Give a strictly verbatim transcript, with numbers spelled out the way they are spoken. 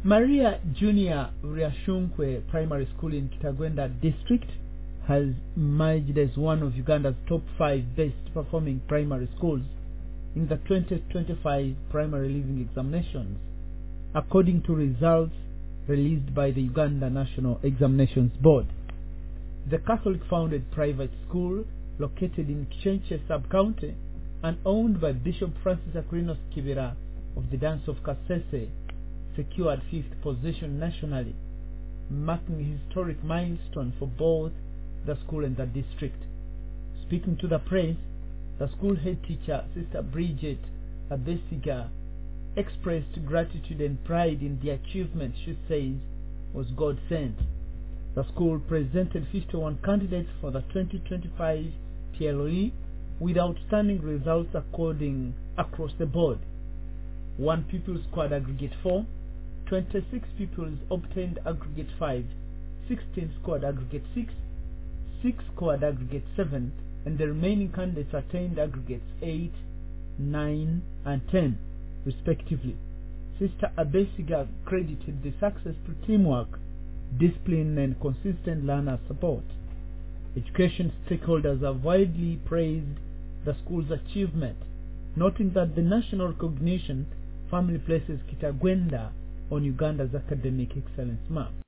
Maria Junior Riashunkwe Primary School in Kitagwenda District has emerged as one of Uganda's top five best performing primary schools in the twenty twenty-five Primary Leaving Examinations, according to results released by the Uganda National Examinations Board. The Catholic-founded private school, located in Kichenche sub-county and owned by Bishop Francis Aquinos Kibera of the Dance of Kasese, secured fifth position nationally, marking a historic milestone for both the school and the district. Speaking to the press, the school head teacher, Sister Bridget Abesiga, expressed gratitude and pride in the achievement she says was God-sent. The school presented fifty-one candidates for the twenty twenty-five P L E with outstanding results according across the board. One pupil scored aggregate four, twenty-six pupils obtained aggregate five, sixteen scored aggregate six, six scored aggregate seven, and the remaining candidates attained aggregates eight, nine, and ten, respectively. Sister Abesiga credited the success to teamwork, discipline, and consistent learner support. Education stakeholders have widely praised the school's achievement, noting that the national recognition firmly places Kitagwenda on Uganda's academic excellence map.